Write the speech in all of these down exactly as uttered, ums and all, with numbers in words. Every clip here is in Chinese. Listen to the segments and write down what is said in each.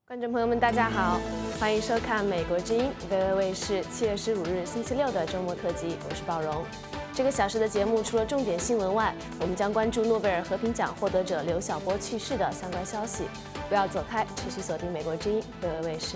观众朋友们，大家好，欢迎收看《美国之音》V O A 卫视七月十五日星期六的周末特辑，我是鲍荣。这个小时的节目除了重点新闻外，我们将关注诺贝尔和平奖获得者刘晓波去世的相关消息。不要走开，持续锁定《美国之音》V O A 卫视。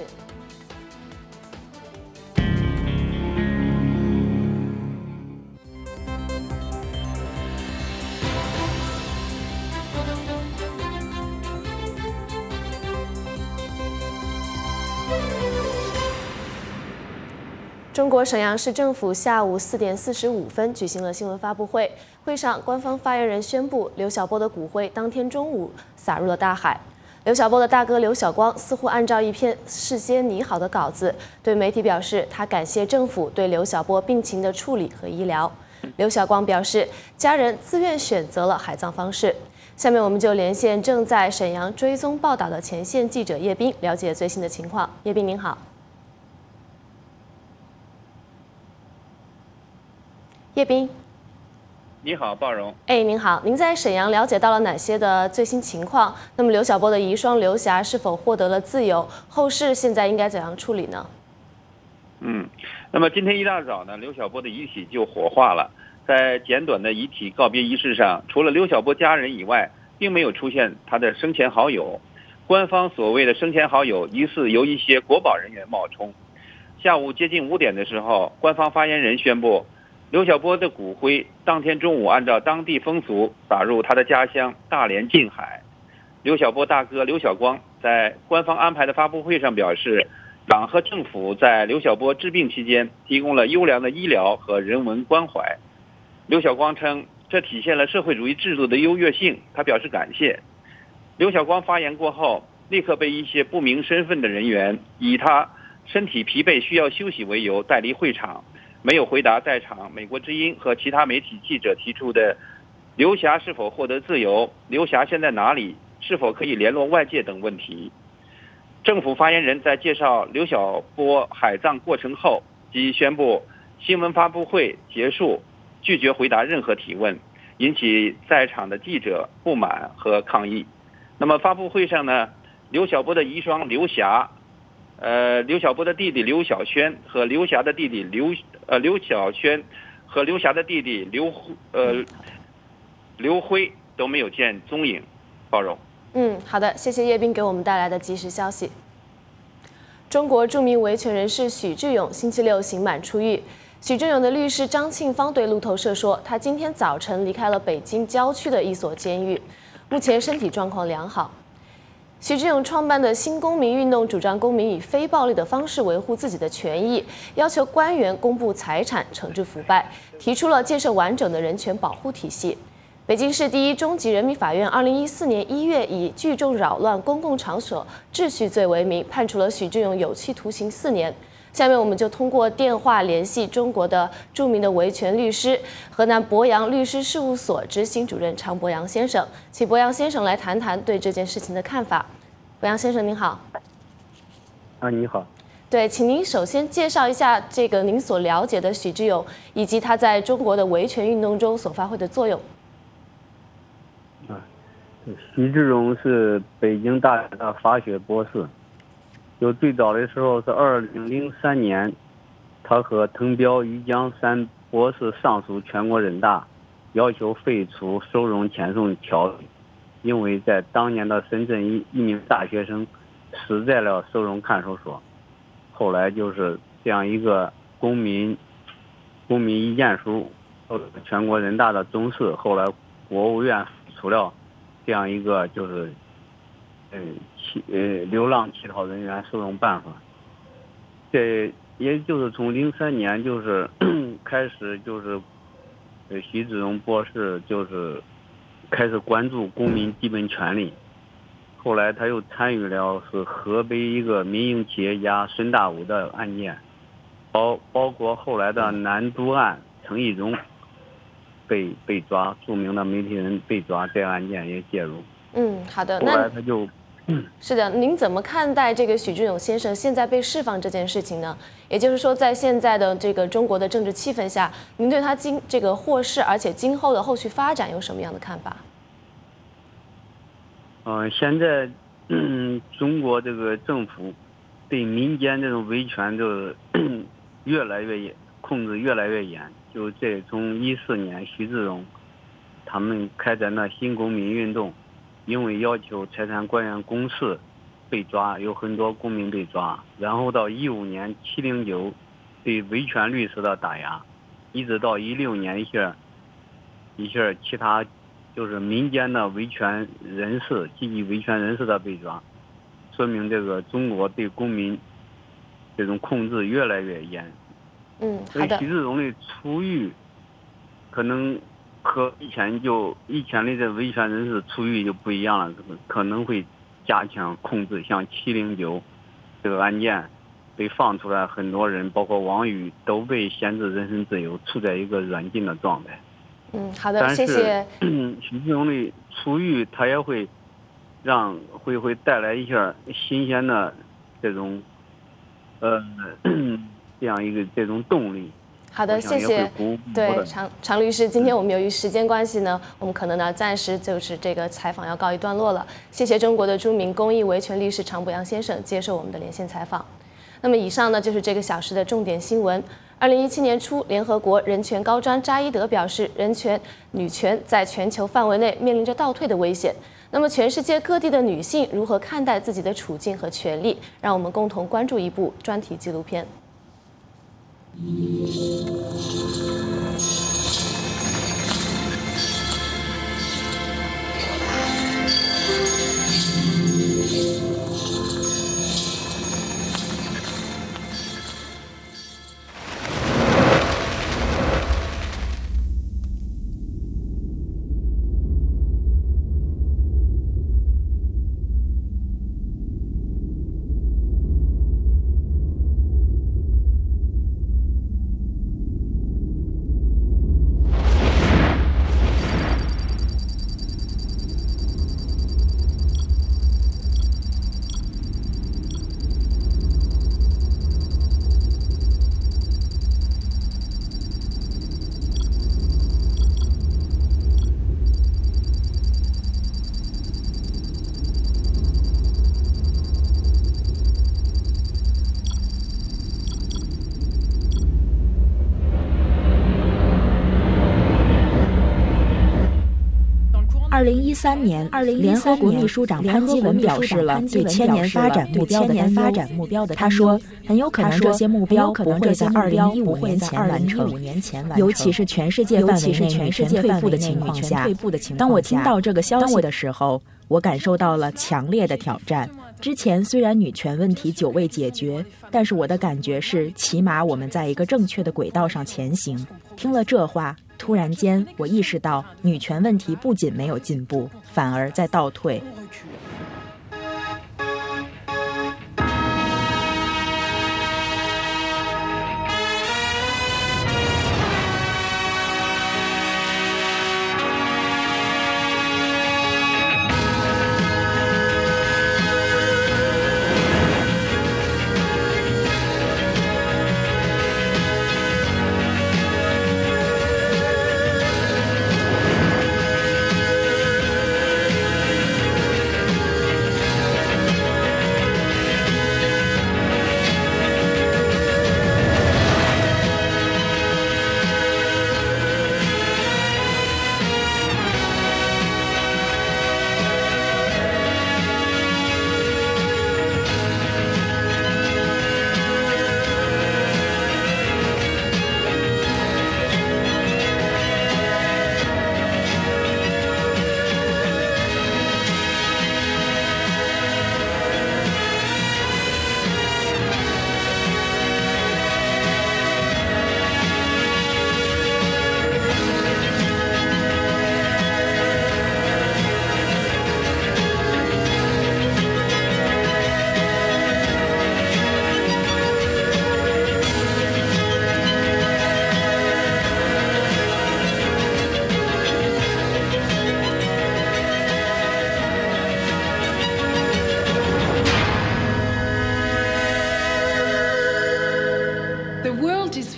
中国沈阳市政府下午四点四十五分举行了新闻发布会，会上官方发言人宣布，刘晓波的骨灰当天中午撒入了大海。刘晓波的大哥刘晓光似乎按照一篇事先拟好的稿子，对媒体表示，他感谢政府对刘晓波病情的处理和医疗。刘晓光表示，家人自愿选择了海葬方式。下面我们就连线正在沈阳追踪报道的前线记者叶斌，了解最新的情况。叶斌您好。叶斌， 你好，鲍荣。 哎，您好，您在沈阳了解到了哪些的最新情况？那么刘晓波的遗孀刘霞是否获得了自由？后事现在应该怎样处理呢？ 嗯，那么今天一大早呢，刘晓波的遗体就火化了。在简短的遗体告别仪式上，除了刘晓波家人以外，并没有出现他的生前好友。官方所谓的生前好友，疑似由一些国保人员冒充。下午接近五点的时候，官方发言人宣布，刘晓波的骨灰当天中午按照当地风俗撒入他的家乡大连近海。刘晓波大哥刘晓光在官方安排的发布会上表示，党和政府在刘晓波治病期间提供了优良的医疗和人文关怀。刘晓光称，这体现了社会主义制度的优越性，他表示感谢。刘晓光发言过后，立刻被一些不明身份的人员以他身体疲惫需要休息为由带离会场，没有回答在场美国之音和其他媒体记者提出的刘霞是否获得自由、刘霞现在哪里、是否可以联络外界等问题。政府发言人在介绍刘晓波海葬过程后即宣布新闻发布会结束，拒绝回答任何提问，引起在场的记者不满和抗议。那么发布会上呢，刘晓波的遗孀刘霞呃，刘晓波的弟弟刘晓轩和刘霞的弟弟刘呃刘晓轩和刘霞的弟弟刘呃刘辉都没有见踪影。包容。 嗯，好的，谢谢叶斌给我们带来的及时消息。中国著名维权人士许志勇星期六刑满出狱。许志勇的律师张庆芳对路透社说，他今天早晨离开了北京郊区的一所监狱，目前身体状况良好。许志勇创办的新公民运动主张公民以非暴力的方式维护自己的权益，要求官员公布财产，惩治腐败，提出了建设完整的人权保护体系。北京市第一中级人民法院二零一四年一月以聚众扰乱公共场所秩序罪为名，判处了许志勇有期徒刑四年。下面我们就通过电话联系中国的著名的维权律师、河南博阳律师事务所执行主任常博阳先生，请博阳先生来谈谈对这件事情的看法。博阳先生您好。 啊，你好。 对，请您首先介绍一下这个您所了解的许志勇以及他在中国的维权运动中所发挥的作用。 啊，许志勇是北京大学的法学博士。就最早的时候是二零零三年，他和滕彪、于江三博士上诉全国人大，要求废除收容遣送条例，因为在当年的深圳一一名大学生死在了收容看守所。后来就是这样一个公民公民意见书，全国人大的宗释，后来国务院出了这样一个就是嗯呃流浪乞讨人员收容办法。这也就是从零三年就是开始就是呃许志勇博士就是开始关注公民基本权利。后来他又参与了是河北一个民营企业家孙大武的案件，包包括后来的南都案陈义忠被被抓，著名的媒体人被抓，这个案件也介入。 嗯，好的。 后来他就， 嗯、是的，您怎么看待这个许志勇先生现在被释放这件事情呢？也就是说，在现在的这个中国的政治气氛下，您对他今这个获释，而且今后的后续发展有什么样的看法？ 嗯、呃，现在嗯，中国这个政府对民间这种维权就越来越严，控制越来越严。就这从一四年徐志荣他们开展的新公民运动，因为要求财产官员公示被抓，有很多公民被抓。然后到一五年七零九对维权律师的打压，一直到一六年一些一些其他就是民间的维权人士、积极维权人士的被抓，说明这个中国对公民这种控制越来越严。 嗯，好的。 徐志荣的出狱，可能和以前就以前的这维权人士出狱就不一样了，可能会加强控制。像七零九这个案件被放出来，很多人包括王宇都被限制人身自由，处在一个软禁的状态。 嗯，好的，谢谢。 徐志荣的出狱，他也会让会会带来一下新鲜的这种呃这样一个这种动力。 好的，谢谢。对，常常律师，今天我们由于时间关系呢，我们可能呢暂时就是这个采访要告一段落了。谢谢中国的著名公益维权律师常博阳先生接受我们的连线采访。那么以上呢就是这个小时的重点新闻。二零一七年初，联合国人权高专扎伊德表示，人权、女权在全球范围内面临着倒退的危险。那么，全世界各地的女性如何看待自己的处境和权利？让我们共同关注一部专题纪录片。 二零一三年，联合国秘书长潘基文表示了对千年发展目标的发展目标的他说，很有可能这些目标不会在二零一五年前完成，尤其是全世界范围内女权退步的情况下。当我听到这个消息的时候，我感受到了强烈的挑战。之前虽然女权问题久未解决，但是我的感觉是，起码我们在一个正确的轨道上前行。听了这话，突然间我意识到，女权问题不仅没有进步，反而在倒退。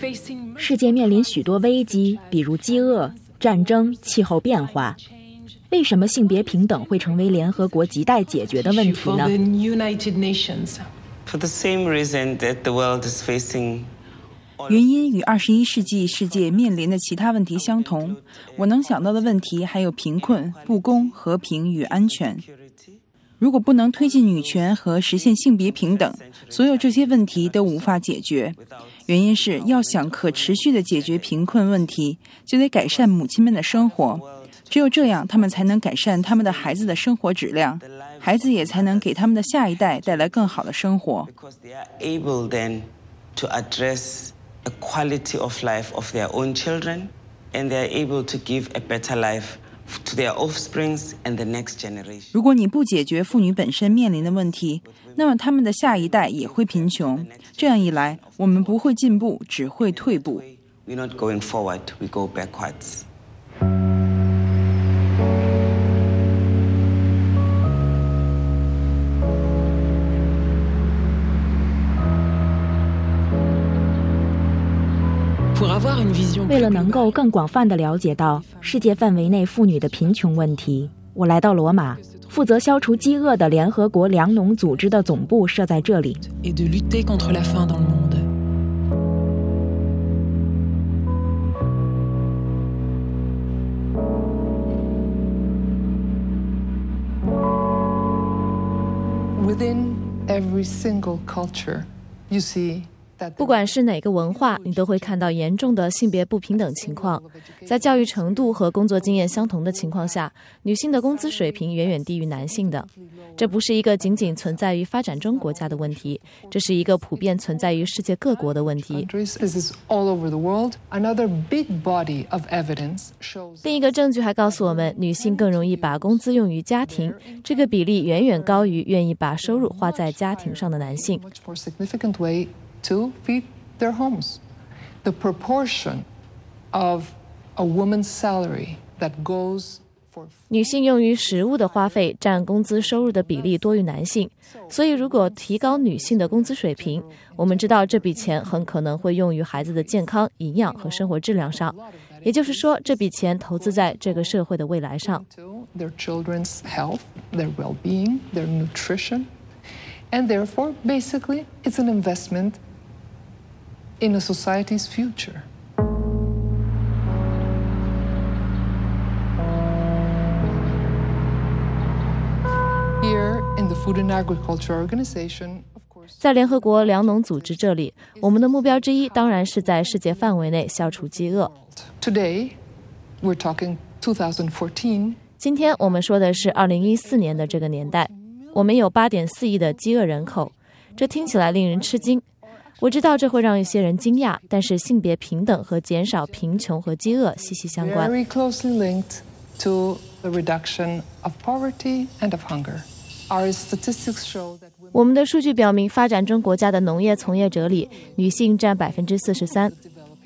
世界面临许多危机，比如饥饿、战争、气候变化。 为什么性别平等会成为联合国亟待解决的问题呢？ For the same reason that the world is facing 原因与二十一世纪世界面临的其他问题相同，我能想到的问题还有贫困、不公、和平与安全。如果不能推进女权和实现性别平等，所有这些问题都无法解决。原因是要想可持续地解决贫困问题，就得改善母亲们的生活，只有这样，他们才能改善他们的孩子的生活质量，孩子也才能给他们的下一代带来更好的生活。 To address the quality of life of their own children, and they are able to give a better life to their offsprings and the next generation. 如果你不解决妇女本身面临的问题，那么他们的下一代也会贫穷。这样一来，我们不会进步，只会退步。 We're not going forward, we go backwards. 为了能够更广泛地了解到世界范围内妇女的贫穷问题，我来到罗马，负责消除饥饿的联合国粮农组织的总部设在这里。 Within every single culture, you see 不管是哪个文化，你都会看到严重的性别不平等情况。在教育程度和工作经验相同的情况下，女性的工资水平远远低于男性的。这不是一个仅仅存在于发展中国家的问题，这是一个普遍存在于世界各国的问题。另一个证据还告诉我们，女性更容易把工资用于家庭，这个比例远远高于愿意把收入花在家庭上的男性。 to feed their homes. The proportion of a woman's salary that goes for 女性用于食物的花费占工资收入的比例多于男性，所以如果提高女性的工资水平，我们知道这笔钱很可能会用于孩子的健康、营养和生活质量上，也就是说，这笔钱投资在这个社会的未来上。 Their children's health, their well-being, their nutrition, and therefore, basically, it's an investment in a society's future. Here in the Food and Agriculture Organization, of course, 在联合国粮农组织这里，我们的目标之一当然是在世界范围内消除饥饿。 Today, we're talking twenty fourteen. 今天我们说的是二零一四年的这个年代，我们有八点四亿的饥饿人口，这听起来令人吃惊。我知道这会让一些人惊讶，但是性别平等和减少贫穷和饥饿息息相关。 Very closely linked to the reduction of poverty and of hunger. Our statistics show that women 我们的数据表明，发展中国家的农业从业者里，女性占百分之四十三。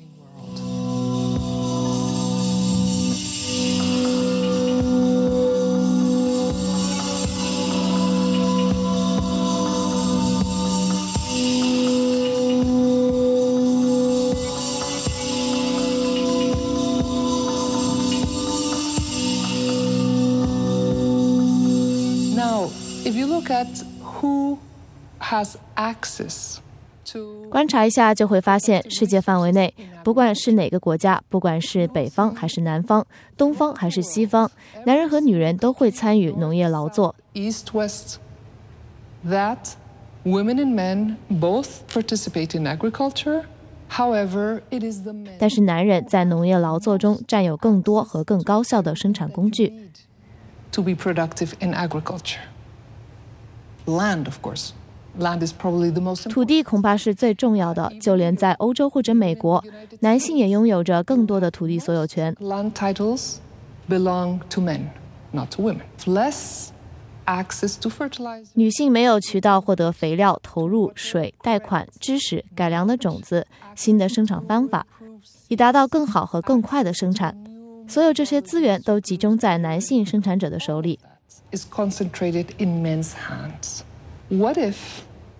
观察一下就会发现，世界范围内，不管是哪个国家，不管是北方还是南方，东方还是西方，男人和女人都会参与农业劳作。 East West, that women and men both participate in agriculture. However, it is the men 但是男人在农业劳作中占有更多和更高效的生产工具。 To be productive in agriculture. Land, of course. Land is probably the most important. 土地恐怕是最重要的，就连在欧洲或者美国，男性也拥有着更多的土地所有权。 Land titles belong to men, not to women. Less access to fertilizer. 女性没有渠道获得肥料、投入、水、贷款、知识、改良的种子、新的生产方法，以达到更好和更快的生产。所有这些资源都集中在男性生产者的手里。 Is concentrated in men's hands. What if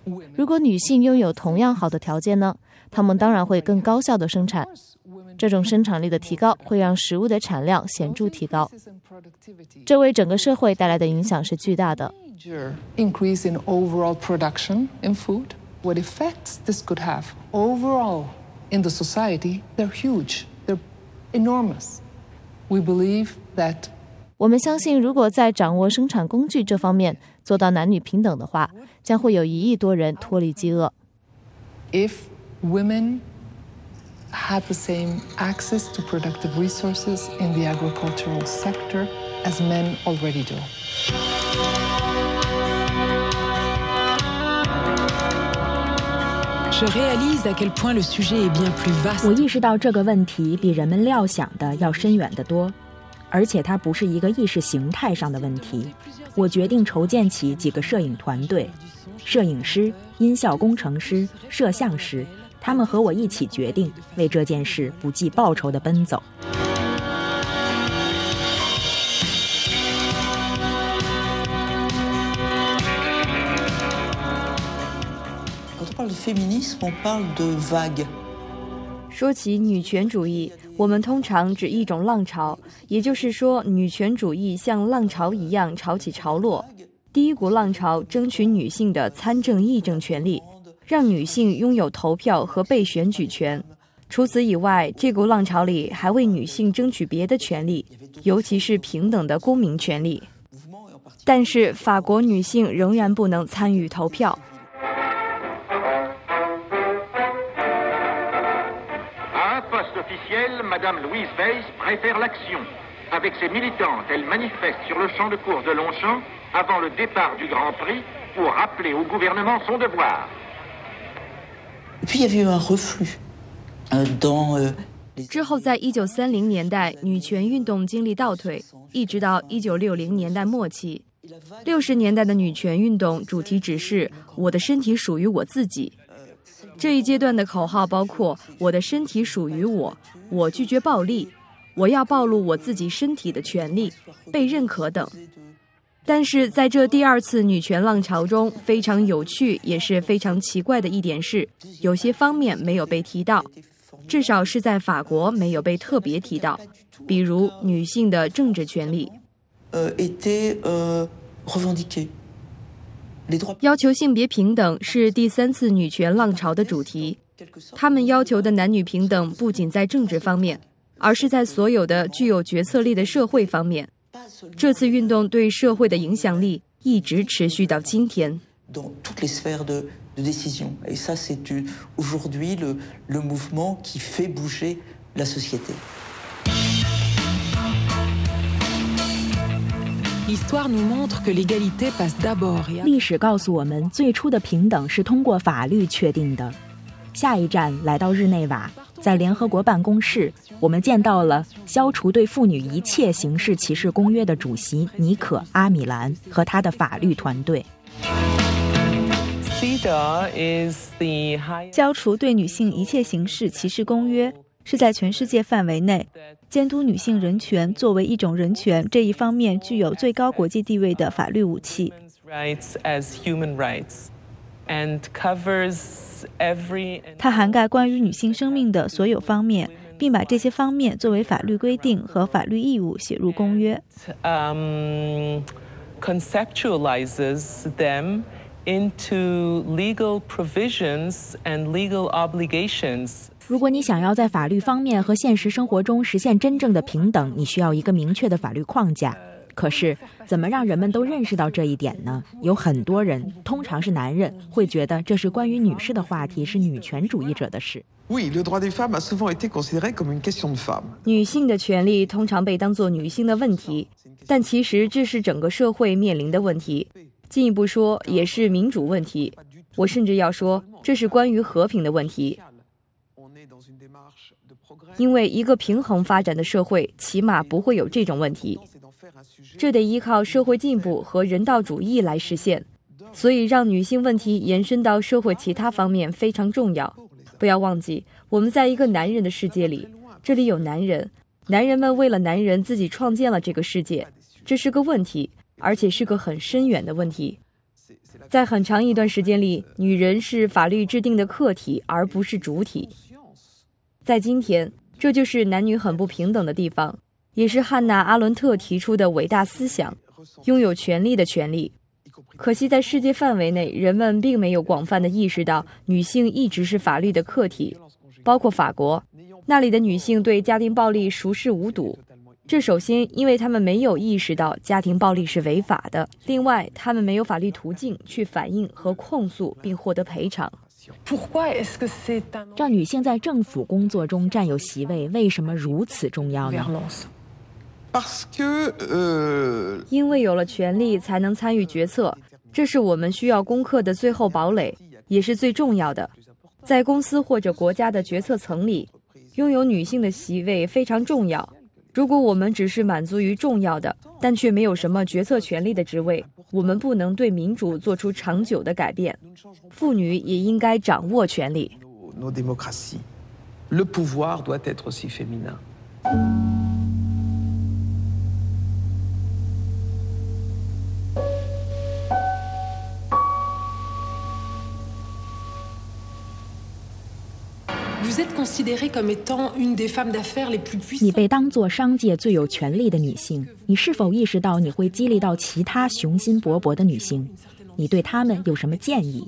如果女性拥有同样好的条件呢，她们当然会更高效的生产。这种生产力的提高会让食物的产量显著提高，这为整个社会带来的影响是巨大的。 Increase in overall production in food. What effects this could have overall in the society? They're huge. They're enormous. We believe that. 我们相信，如果在掌握生产工具这方面做到男女平等的话，将会有一亿多人脱离饥饿。 If women had the same access to productive resources in the agricultural sector as men already do. 我意识到这个问题比人们料想的要深远得多，而且它不是一个意识形态上的问题。我决定筹建起几个摄影团队，摄影师、音效工程师、摄像师，他们和我一起决定为这件事不计报酬地奔走。 说起女权主义，我们通常指一种浪潮，也就是说，女权主义像浪潮一样潮起潮落。第一股浪潮争取女性的参政议政权利，让女性拥有投票和被选举权。除此以外，这股浪潮里还为女性争取别的权利，尤其是平等的公民权利。但是，法国女性仍然不能参与投票。 Madame Louise Weiss préfère l'action. Avec ses militantes, elle manifeste sur le champ de course de Longchamp avant le départ du Grand Prix pour rappeler au gouvernement son devoir. Et puis il y avait eu un reflux dans 之后，在一九三零年代，女权运动经历倒退，一直到一九六零年代末期。六十年代的女权运动主题只是“我的身体属于我自己”。这一阶段的口号包括“我的身体属于我”，“我拒绝暴力”，“我要暴露我自己身体的权利”，“被认可”等。但是在这第二次女权浪潮中，非常有趣也是非常奇怪的一点是，有些方面没有被提到，至少是在法国没有被特别提到，比如女性的政治权利。 呃，était euh revendiqué。 要求性别平等是第三次女权浪潮的主题，他们要求的男女平等不仅在政治方面，而是在所有的具有决策力的社会方面。这次运动对社会的影响力一直持续到今天。 Dans toutes les sphères de, de décision. Et ça, c'est aujourd'hui le, le mouvement qui fait bouger la société. L'histoire nous montre que l'égalité passe d'abord. 历史告诉我们，最初的平等是通过法律确定的。下一站来到日内瓦，在联合国办公室，我们见到了消除对妇女一切形式歧视公约的主席尼可·阿米兰和他的法律团队。 消除对女性一切形式歧视公约是在全世界范围内监督女性人权作为一种人权这一方面具有最高国际地位的法律武器。它涵盖关于女性生命的所有方面，并把这些方面作为法律规定和法律义务写入公约。 Um, conceptualizes them into legal provisions and legal obligations. 如果你想要在法律方面和现实生活中实现真正的平等，你需要一个明确的法律框架。可是，怎么让人们都认识到这一点呢？有很多人，通常是男人，会觉得这是关于女士的话题，是女权主义者的事。 Oui, le droit des femmes a souvent été considéré comme une question de femmes. 女性的权利通常被当作女性的问题，但其实这是整个社会面临的问题。进一步说，也是民主问题。我甚至要说，这是关于和平的问题。因为一个平衡发展的社会，起码不会有这种问题。这得依靠社会进步和人道主义来实现。所以，让女性问题延伸到社会其他方面非常重要。不要忘记，我们在一个男人的世界里，这里有男人，男人们为了男人自己创建了这个世界，这是个问题，而且是个很深远的问题。 在很长一段时间里，女人是法律制定的客体，而不是主体。在今天，这就是男女很不平等的地方，也是汉娜·阿伦特提出的伟大思想——拥有权利的权利。可惜在世界范围内，人们并没有广泛地意识到女性一直是法律的客体，包括法国，那里的女性对家庭暴力熟视无睹。这首先因为他们没有意识到家庭暴力是违法的，另外他们没有法律途径去反映和控诉并获得赔偿。 让女性在政府工作中占有席位为什么如此重要呢？ 因为有了权利才能参与决策，这是我们需要攻克的最后堡垒，也是最重要的。在公司或者国家的决策层里，拥有女性的席位非常重要。如果我们只是满足于重要的，但却没有什么决策权力的职位，我们不能对民主做出长久的改变。妇女也应该掌握权力。 Le pouvoir doit être aussi féminin. 你被当作商界最有权力的女性，你是否意识到你会激励到其他雄心勃勃的女性？你对她们有什么建议？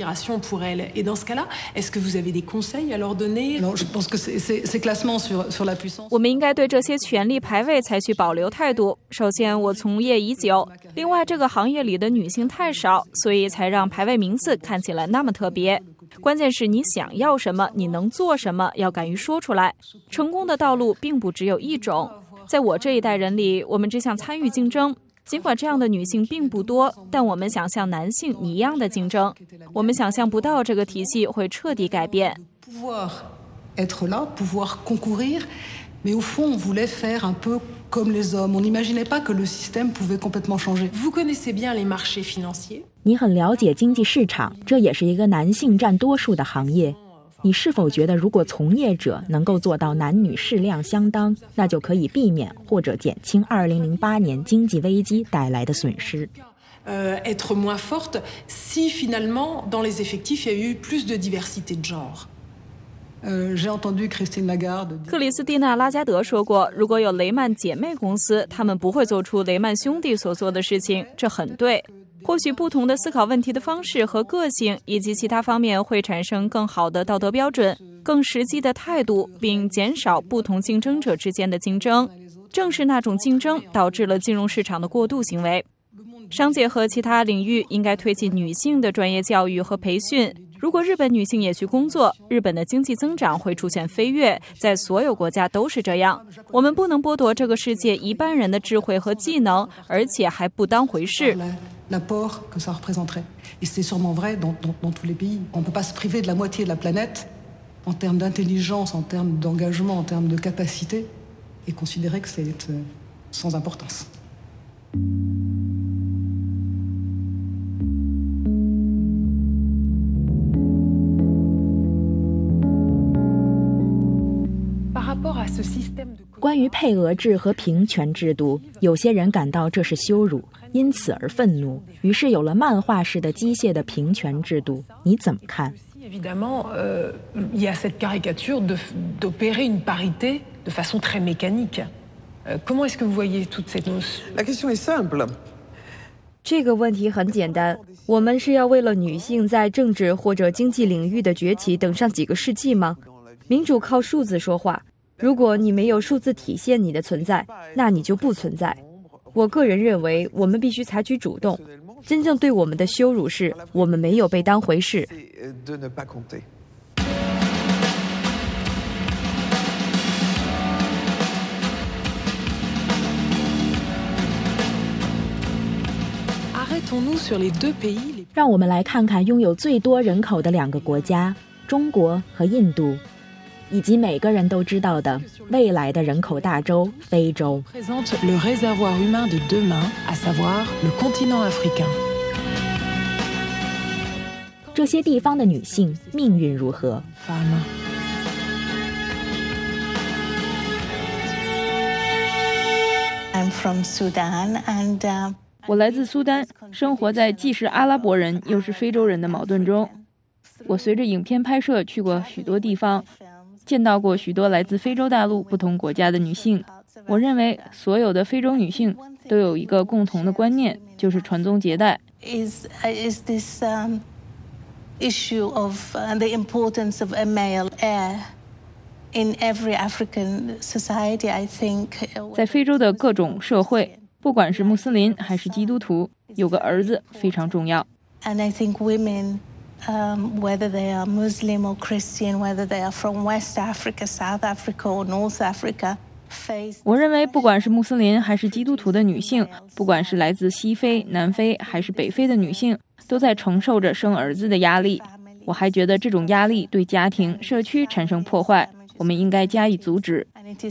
我们应该对这些权力排位采取保留态度。首先，我从业已久，另外这个行业里的女性太少，所以才让排位名次看起来那么特别。关键是你想要什么，你能做什么，要敢于说出来。成功的道路并不只有一种。在我这一代人里，我们只想参与竞争，尽管这样的女性并不多，但我们想像男性一样的竞争。我们想象不到这个体系会彻底改变。 Mais au fond, on voulait faire un peu comme les hommes. On n'imaginait pas que le système pouvait complètement changer. Vous connaissez bien les marchés financiers. 你很了解经济市场，这也是一个男性占多数的行业。你是否觉得，如果从业者能够做到男女适量相当，那就可以避免或者减轻二零零八年经济危机带来的损失？ Euh, être moins forte si finalement, dans les effectifs, il y a eu plus de diversité de genre. 克里斯蒂娜·拉加德说过，如果有雷曼姐妹公司，他们不会做出雷曼兄弟所做的事情，这很对。或许不同的思考问题的方式和个性以及其他方面会产生更好的道德标准，更实际的态度，并减少不同竞争者之间的竞争。正是那种竞争导致了金融市场的过度行为。商界和其他领域应该推进女性的专业教育和培训。如果日本女性也去工作，日本的经济增长会出现飞跃，在所有国家都是这样。我们不能剥夺这个世界一半人的智慧和技能，而且还不当回事。 L'apport que ça représenterait. Et c'est sûrement vrai dans, dans, dans tous les pays. On ne peut pas se priver de la moitié de la planète en termes d'intelligence, en termes d'engagement, en termes de capacité, et considérer que c'est sans importance. 关于配额制和平权制度，有些人感到这是羞辱，因此而愤怒，于是有了漫画式的机械的平权制度。你怎么看？ Évidemment, euh, il y a cette caricature de, d'opérer une parité de façon très mécanique. Euh, comment est-ce que vous voyez toutes ces notions? La question est simple. 这个问题很简单，我们是要为了女性在政治或者经济领域的崛起等上几个世纪吗？民主靠数字说话。 如果你没有数字体现你的存在，那你就不存在。我个人认为，我们必须采取主动。真正对我们的羞辱是，我们没有被当回事。 让我们来看看拥有最多人口的两个国家——中国和印度。 以及每个人都知道的未来的人口大洲非洲。这些地方的女性命运如何？ I'm from Sudan and、uh, 我来自苏丹，生活在既是阿拉伯人又是非洲人的矛盾中。我随着影片拍摄去过许多地方，见到过许多来自非洲大陆不同国家的女性。我认为所有的非洲女性都有一个共同的观念，就是传宗接代。 Is is this um, issue of uh, the importance of a male heir in every African society? I think 在非洲的各种社会，不管是穆斯林还是基督徒，有个儿子非常重要。 And I think women, um, whether they are Muslim or Christian, whether they are from West Africa, South Africa, or North Africa. 我认为，不管是穆斯林还是基督徒的女性，不管是来自西非、南非还是北非的女性，都在承受着生儿子的压力。我还觉得这种压力对家庭、社区产生破坏，我们应该加以阻止。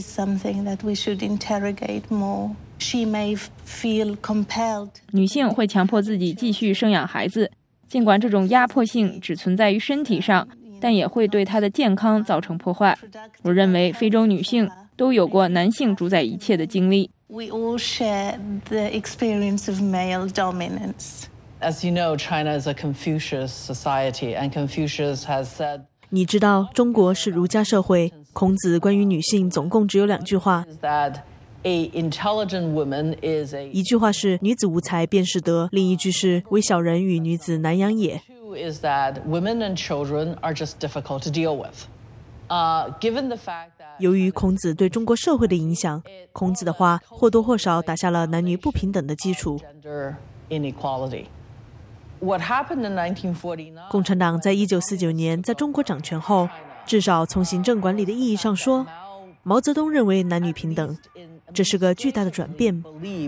女性会强迫自己继续生养孩子，尽管这种压迫性只存在于身体上，但也会对她的健康造成破坏。我认为，非洲女性都有过男性主宰一切的经历。 We all share the experience of male dominance. As you know, China is a Confucius society, and Confucius has said. 你知道，中国是儒家社会，孔子关于女性总共只有两句话。 That a intelligent woman is a. 一句话是女子无才便是德，另一句是唯小人与女子难养也。 Two is that women and children are just difficult to deal with. Uh, given the fact that. 由于孔子对中国社会的影响，孔子的话或多或少打下了男女不平等的基础。共产党在一九四九年在中国掌权后，至少从行政管理的意义上说，毛泽东认为男女平等，这是个巨大的转变。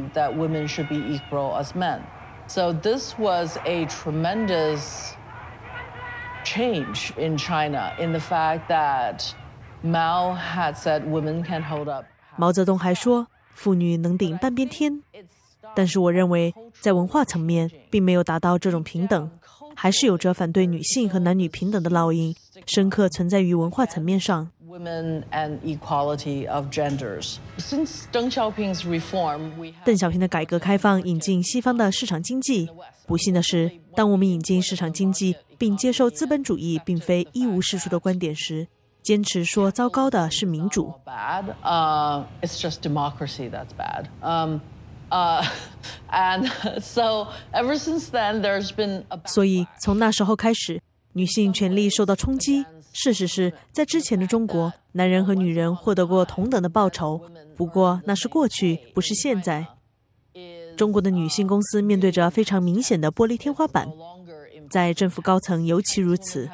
So this was a tremendous change in China in the fact that Mao had said women can hold up. 毛泽东还说，妇女能顶半边天。但是我认为，在文化层面，并没有达到这种平等，还是有着反对女性和男女平等的烙印，深刻存在于文化层面上。 Women and equality of genders. Since Deng Xiaoping's reform, we. 邓小平的改革开放引进西方的市场经济。不幸的是，当我们引进市场经济，并接受资本主义并非一无是处的观点时，坚持说糟糕的是民主。 Bad. Uh, it's just democracy that's bad. Um, uh, and so ever since then, there's been. A... 所以从那时候开始，女性权利受到冲击。事实是，在之前的中国，男人和女人获得过同等的报酬，不过那是过去，不是现在。中国的女性公司面对着非常明显的玻璃天花板，在政府高层尤其如此。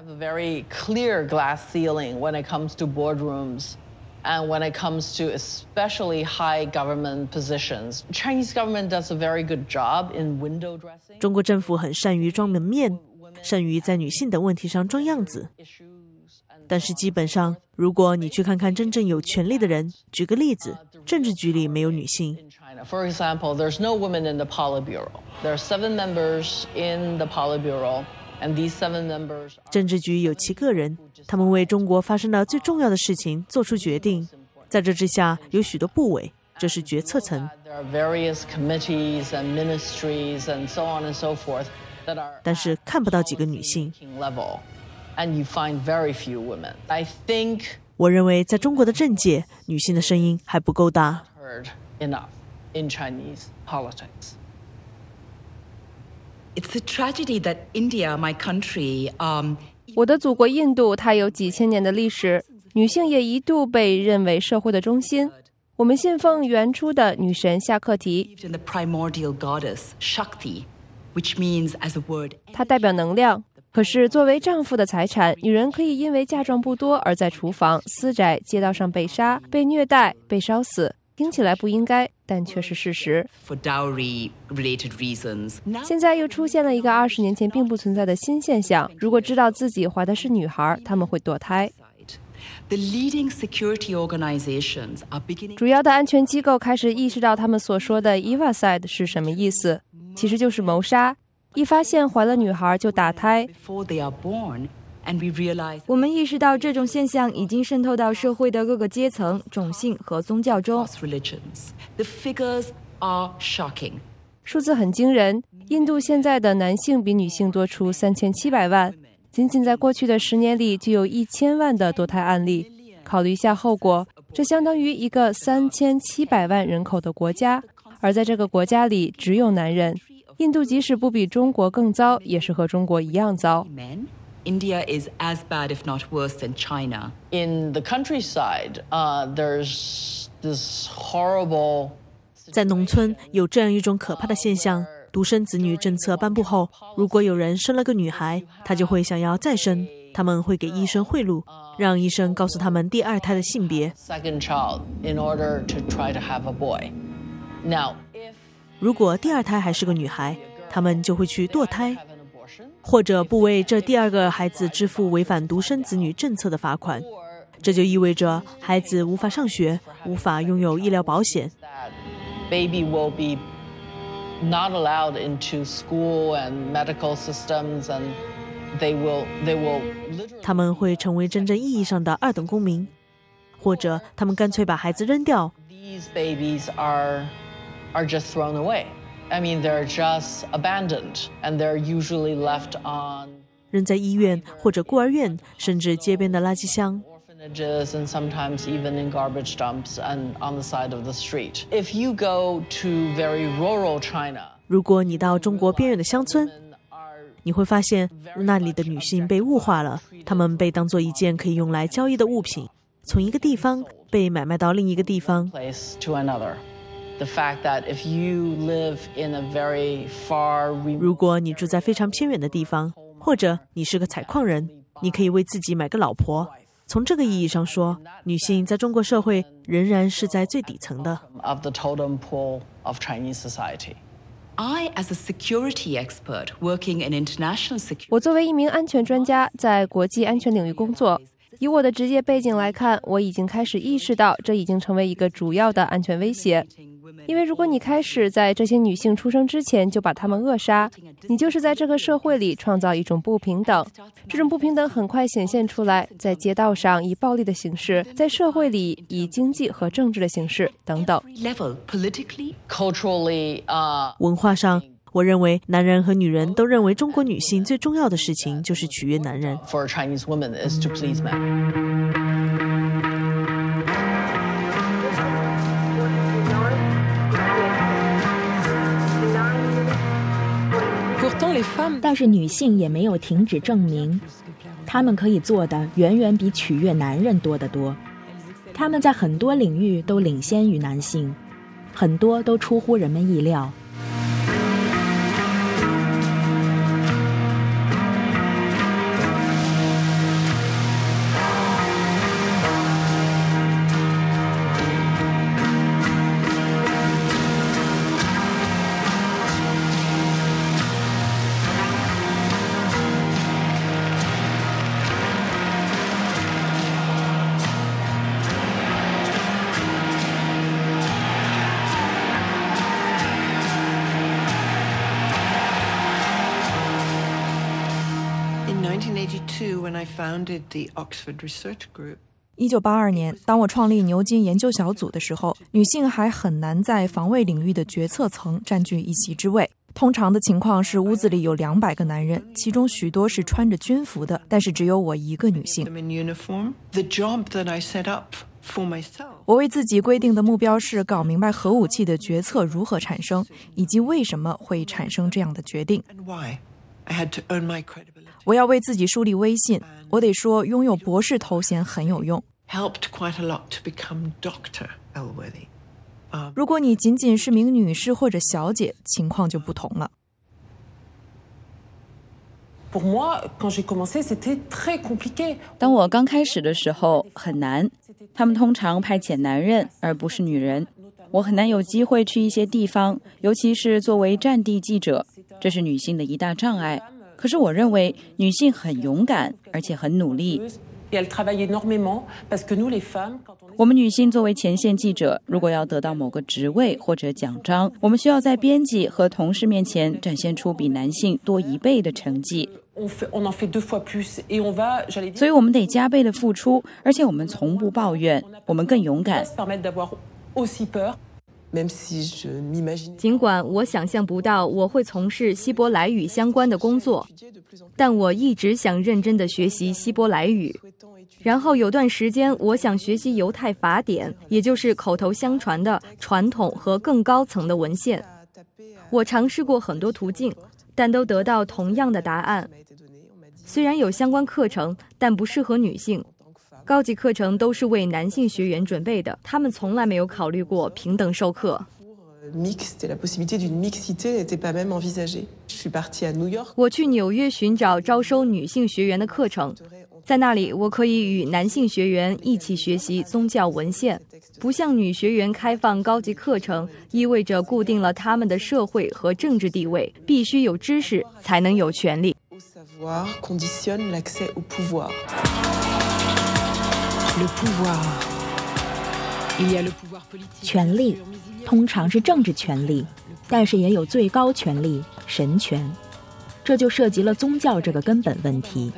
And when it comes to especially high government positions, Chinese government does a very good job in window dressing. 中国政府很善于装门面，善于在女性等问题上装样子。但是基本上，如果你去看看真正有权力的人，举个例子，政治局里没有女性。 For example, there's no women in the Politburo. There are seven members in the Politburo. And these seven members. 政治局有七个人，他们为中国发生的最重要的事情做出决定。在这之下，有许多部委，这是决策层。 There are various committees and ministries and so on and so forth that are. 但是看不到几个女性。 And you find very few women. I think. 我认为，在中国的政界，女性的声音还不够大。 Heard enough in Chinese politics. It's a tragedy that India, my country, um. 我的祖国印度，它有几千年的历史，女性也一度被认为社会的中心。我们信奉原初的女神夏克提， the primordial goddess Shakti, which means as a word. 它代表能量。可是作为丈夫的财产，女人可以因为嫁妆不多而在厨房、私宅、街道上被杀、被虐待、被烧死。听起来不应该，但却是事实。 For dowry-related reasons. 现在又出现了一个二十年前并不存在的新现象：如果知道自己怀的是女孩，他们会堕胎。 The leading security organizations are beginning. 主要的安全机构开始意识到他们所说的 evicide 是什么意思，其实就是谋杀。一发现怀了女孩就打胎。 Before they are born. And we realize 我们意识到这种现象已经渗透到社会的各个阶层、种姓和宗教中。 The figures are shocking. 数字很惊人，印度现在的男性比女性多出三千七百万，仅仅在过去的十年里就有一千万的堕胎案例。考虑一下后果，这相当于一个三千七百万人口的国家，而在这个国家里只有男人。印度即使不比中国更糟，也是和中国一样糟。 India is as bad, if not worse, than China. In the countryside, uh, there's this horrible. 在农村有这样一种可怕的现象：独生子女政策颁布后，如果有人生了个女孩，他就会想要再生，他们会给医生贿赂，让医生告诉他们第二胎的性别。 Second child in order to try to have a boy. Now, 如果第二胎还是个女孩，他们就会去堕胎，或者不为这第二个孩子支付违反独生子女政策的罚款。这就意味着孩子无法上学，无法拥有医疗保险。 Baby will be not allowed into school and medical systems, and they will they will. 他们会成为真正意义上的二等公民，或者他们干脆把孩子扔掉。 These babies are are just thrown away. I mean, they're just abandoned, and they're usually left on 扔在医院或者孤儿院，甚至街边的垃圾箱。 orphanages, and sometimes even in garbage dumps and on the side of the street. If you go to very rural China, 如果你到中国边远的乡村，你会发现那里的女性被物化了，她们被当作一件可以用来交易的物品，从一个地方被买卖到另一个地方。 place to another. The fact that if you live in a very far, 如果你住在非常偏远的地方，或者你是个采矿人，你可以为自己买个老婆。从这个意义上说，女性在中国社会仍然是在最底层的。 of the totem pole of Chinese society. I, as a security expert working in international security, 我作为一名安全专家，在国际安全领域工作。以我的职业背景来看，我已经开始意识到，这已经成为一个主要的安全威胁。因为如果你开始在这些女性出生之前就把她们扼杀，你就是在这个社会里创造一种不平等。这种不平等很快显现出来，在街道上以暴力的形式，在社会里以经济和政治的形式等等。 level, politically, culturally, uh, 文化上，我认为男人和女人都认为中国女性最重要的事情就是取悦男人。 for Chinese women is to please men. Pourtant, les femmes 但是女性也没有停止证明，她们可以做的远远比取悦男人多得多。她们在很多领域都领先于男性，很多都出乎人们意料。 In nineteen eighty-two, when I founded the Oxford Research Group, 一九八二年，当我创立牛津研究小组的时候，女性还很难在防卫领域的决策层占据一席之位。通常的情况是，屋子里有两百个男人，其中许多是穿着军服的，但是只有我一个女性。 them in uniform. The job that I set up for myself. 我为自己规定的目标是搞明白核武器的决策如何产生，以及为什么会产生这样的决定。 And why? I had to earn my credibility. 我要为自己树立威信，我得说，拥有博士头衔很有用。 Helped quite a lot to become Doctor Elworthy. 如果你仅仅是名女士或者小姐，情况就不同了。 Pour moi, quand j'ai commencé, c'était très compliqué. 当我刚开始的时候很难，他们通常派遣男人而不是女人，我很难有机会去一些地方，尤其是作为战地记者，这是女性的一大障碍。可是我认为女性很勇敢，而且很努力。 Et elles travaillent énormément parce que nous, les femmes, quand on est 我们女性作为前线记者，如果要得到某个职位或者奖章，我们需要在编辑和同事面前展现出比男性多一倍的成绩。 on fait, on en fait deux fois plus, et on va, j'allais dire, 所以我们得加倍的付出，而且我们从不抱怨，我们更勇敢。 se permettre d'avoir aussi peur. 尽管我想象不到我会从事希伯来语相关的工作，但我一直想认真地学习希伯来语。然后有段时间，我想学习犹太法典，也就是口头相传的传统和更高层的文献。我尝试过很多途径，但都得到同样的答案。虽然有相关课程，但不适合女性。高级课程都是为男性学员准备的，他们从来没有考虑过平等授课。我去纽约寻找招收女性学员的课程，在那里我可以与男性学员一起学习宗教文献。不向女学员开放高级课程，意味着固定了他们的社会和政治地位，必须有知识才能有权利。 权力通常是政治权力，但是也有最高权力神权，这就涉及了宗教这个根本问题。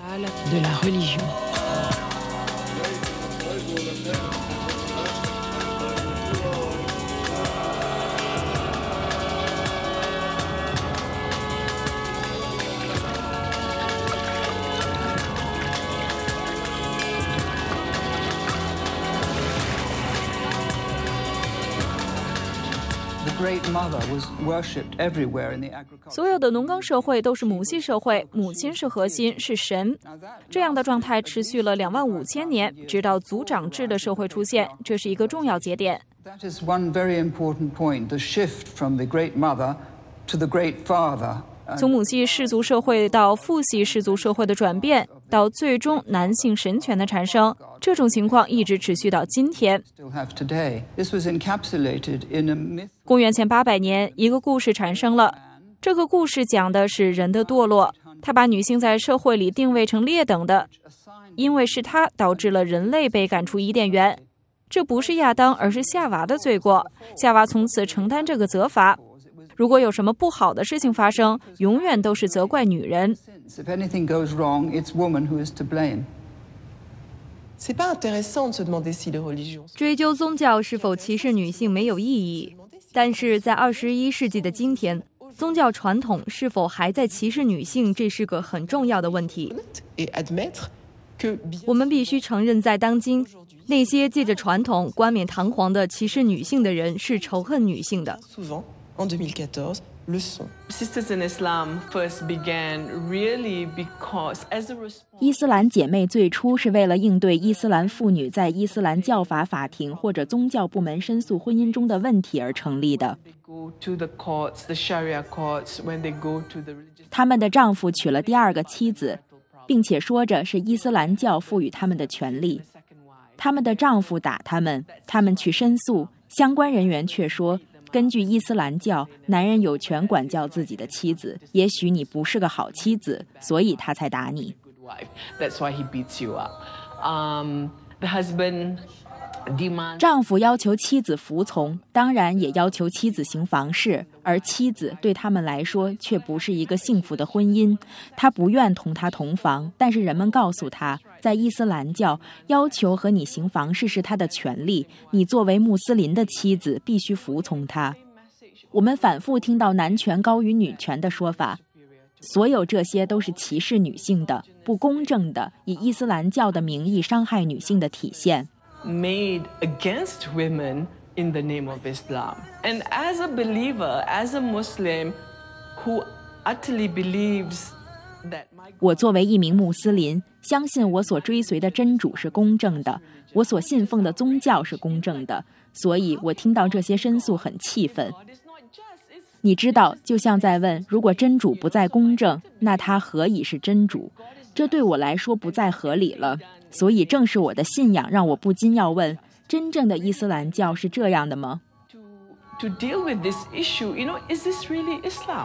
所有的农耕社会都是母系社会，母亲是核心，是神。这样的状态持续了两万五千年，直到族长制的社会出现，这是一个重要节点。从母系氏族社会到父系氏族社会的转变，到最终男性神权的产生，这种情况一直持续到今天。公元前八百年，一个故事产生了。这个故事讲的是人的堕落，他把女性在社会里定位成劣等的，因为是他导致了人类被赶出伊甸园。这不是亚当，而是夏娃的罪过。夏娃从此承担这个责罚。如果有什么不好的事情发生，永远都是责怪女人。追究宗教是否歧视女性没有意义，但是在二十一世纪的今天，宗教传统是否还在歧视女性，这是个很重要的问题。我们必须承认，在当今，那些借着传统冠冕堂皇的歧视女性的人是仇恨女性的。 En deux mille quatorze, le sont. Sisters in Islam first began really because as a response. 伊斯兰姐妹最初是为了应对伊斯兰妇女在伊斯兰教法法庭或者宗教部门申诉婚姻中的问题而成立的。她们的丈夫娶了第二个妻子，并且说着是伊斯兰教赋予他们的权利。她们的丈夫打她们，她们去申诉，相关人员却说，根据伊斯兰教，男人有权管教自己的妻子，也许你不是个好妻子，所以他才打你。丈夫要求妻子服从，当然也要求妻子行房事，而妻子对他们来说却不是一个幸福的婚姻。他不愿同他同房，但是人们告诉他，在伊斯兰教，要求和你行房事是他的权利，你作为穆斯林的妻子必须服从他。我们反复听到男权高于女权的说法，所有这些都是歧视女性的、不公正的，以伊斯兰教的名义伤害女性的体现。 Made against women in the name of Islam. And as a believer, as a Muslim who utterly believes that my... 我作为一名穆斯林，相信我所追随的真主是公正的，我所信奉的宗教是公正的，所以我听到这些申诉很气愤。你知道，就像在问，如果真主不再公正，那他何以是真主？这对我来说不再合理了。所以正是我的信仰让我不禁要问，真正的伊斯兰教是这样的吗？ To deal with this issue, you know, is this really Islam?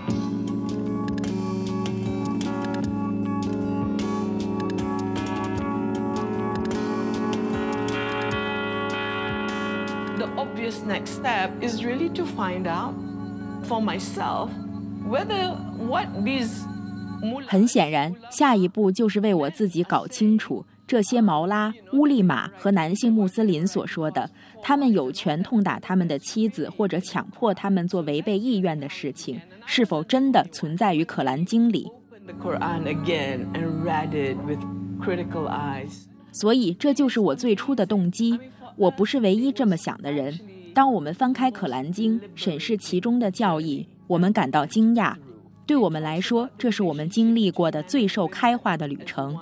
The obvious next step is really to find out for myself whether what these 很显然，下一步就是为我自己搞清楚， 这些毛拉、乌利玛和男性穆斯林所说的，他们有权痛打他们的妻子或者强迫他们做违背意愿的事情，是否真的存在于可兰经里？所以这就是我最初的动机。我不是唯一这么想的人。当我们翻开可兰经，审视其中的教义，我们感到惊讶。对我们来说，这是我们经历过的最受开化的旅程。